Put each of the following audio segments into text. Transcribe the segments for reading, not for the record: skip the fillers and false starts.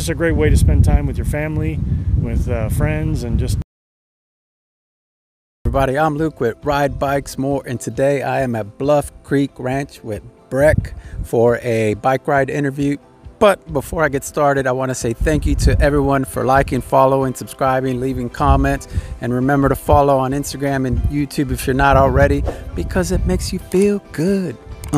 just a great way to spend time with your family, with friends, and just. Everybody, I'm Luke with Ride Bikes More, and today I am at Bluff Creek Ranch with Breck for a bike ride interview. But before I get started, I want to say thank you to everyone for liking, following, subscribing, leaving comments, and remember to follow on Instagram and YouTube if you're not already, because it makes you feel good.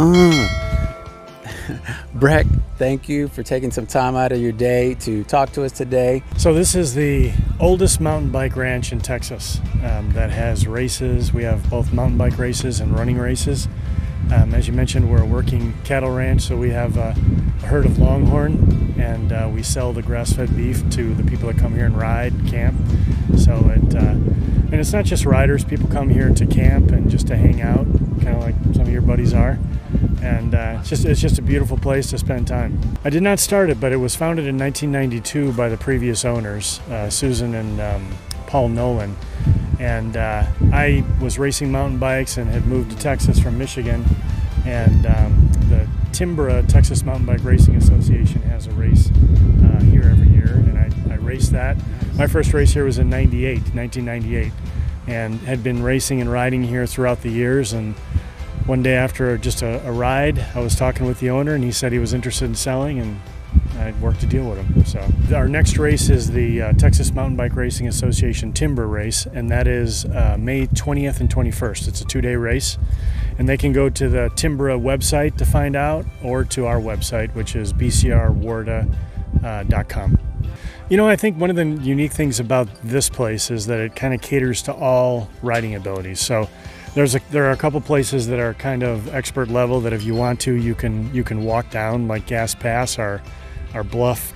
Breck, thank you for taking some time out of your day to talk to us today. So this is the oldest mountain bike ranch in Texas that has races. We have both mountain bike races and running races. As you mentioned, we're a working cattle ranch, so we have a herd of Longhorn, and we sell the grass-fed beef to the people that come here and ride, camp. So and it's not just riders. People come here to camp and just to hang out, kind of like some of your buddies are. And it's just a beautiful place to spend time. I did not start it, but it was founded in 1992 by the previous owners, Susan and Paul Nolan. And I was racing mountain bikes and had moved to Texas from Michigan. And the Timbra Texas Mountain Bike Racing Association has a race here every year, and I raced that. My first race here was in 1998, and had been racing and riding here throughout the years. And one day after just a ride, I was talking with the owner, and he said he was interested in selling, and I worked a deal with him. So our next race is the Texas Mountain Bike Racing Association Timber Race, and that is May 20th and 21st. It's a 2-day race, and they can go to the Timbra website to find out, or to our website, which is bcrwarda.com. You know, I think one of the unique things about this place is that it kind of caters to all riding abilities. So there are a couple places that are kind of expert level that if you want to, you can walk down, like Gas Pass, our bluff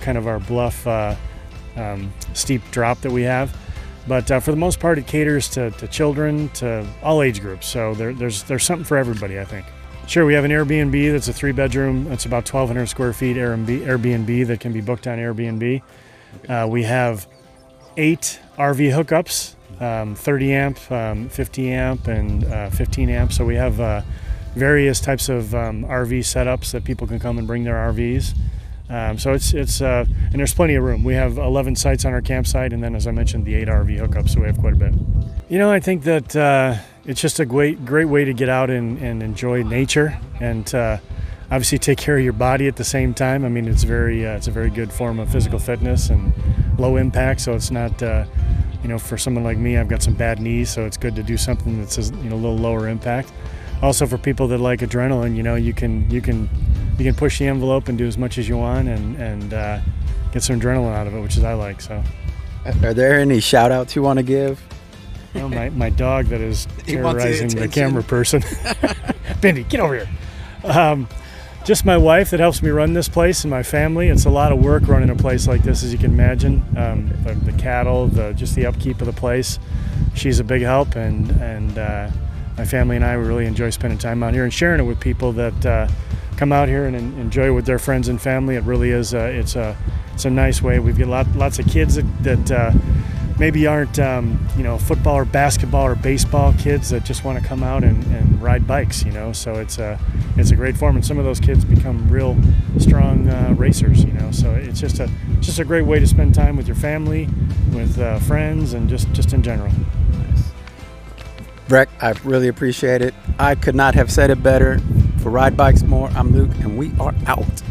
steep drop that we have. But for the most part, it caters to children, to all age groups. So there's something for everybody, I think. Sure, we have an Airbnb that's a 3-bedroom. It's about 1,200 square feet Airbnb that can be booked on Airbnb. We have 8 RV hookups. 30 amp, 50 amp, and 15 amp. So we have various types of RV setups that people can come and bring their RVs. So it's and there's plenty of room. We have 11 sites on our campsite, and then, as I mentioned, the 8 RV hookups. So we have quite a bit. You know, I think that it's just a great way to get out and enjoy nature, and obviously take care of your body at the same time. I mean, it's a very good form of physical fitness and low impact. So it's not. You know, for someone like me, I've got some bad knees, so it's good to do something that's a little lower impact. Also, for people that like adrenaline, you know, you can push the envelope and do as much as you want, and get some adrenaline out of it, which is I like. So, are there any shout outs you want to give? You know, my dog that is terrorizing the camera person. Bendy, get over here. Just my wife that helps me run this place, and my family. It's a lot of work running a place like this, as you can imagine. The cattle, just the upkeep of the place. She's a big help, and my family and I really enjoy spending time out here and sharing it with people that come out here and enjoy it with their friends and family. It really is. It's a nice way. We've got lots of kids that maybe aren't football or basketball or baseball kids that just want to come out and ride bikes, you know. So it's a great form, and some of those kids become real strong racers, you know. So it's just a great way to spend time with your family, with friends, and just in general. Nice. Breck, I really appreciate it. I could not have said it better. For Ride Bikes More, I'm Luke, and we are out.